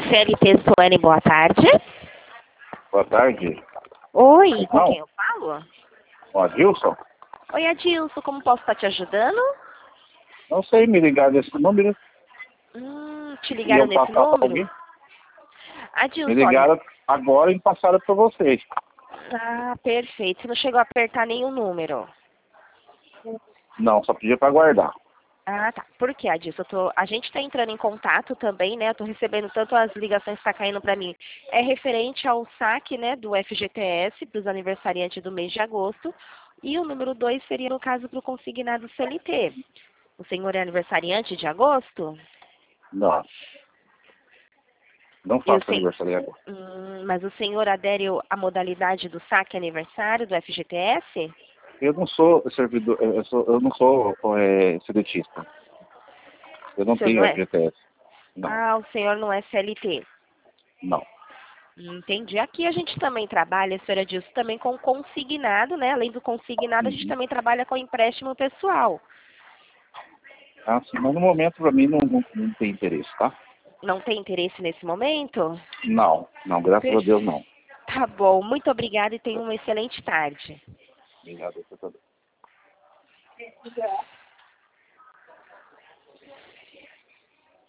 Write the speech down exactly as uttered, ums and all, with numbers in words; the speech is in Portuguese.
C L T Suane, boa tarde. Boa tarde. Oi, com Não. quem eu falo? Ó, Adilson? Oi, Adilson, como posso estar te ajudando? Não sei, me ligar desse número. Hum, te E ligaram eu nesse passar pra número? alguém. Adilson, Me ligaram agora e passaram pra vocês. olha... Ah, perfeito. Você não chegou a apertar nenhum número. Não, só pedia pra guardar. Ah, tá. Por que, Adilson? Eu tô... A gente está entrando em contato também, né? Eu tô recebendo tanto as ligações que tá caindo para mim. É referente ao saque, né, do F G T S, dos aniversariantes do mês de agosto. E o número dois seria, no caso, para o consignado C L T. O senhor é aniversariante de agosto? Não. Não E o faço sen... aniversário agora. Hum, mas o senhor adere à modalidade do saque aniversário do F G T S? Eu não sou servidor, eu, sou, eu não sou é, sedentista. Eu O não senhor não tenho é? F G T S. Não, Ah, o senhor não é C L T. não. Entendi. Aqui a gente também trabalha, senhora Dilson, também com consignado, né? Além do consignado, a gente Uhum. também trabalha com empréstimo pessoal. Ah, sim, mas no momento pra mim não, não, não tem interesse, tá? Não tem interesse nesse momento? Não, não, graças a Per- Deus não. Tá bom. Muito obrigada e tenha uma excelente tarde. Obrigado.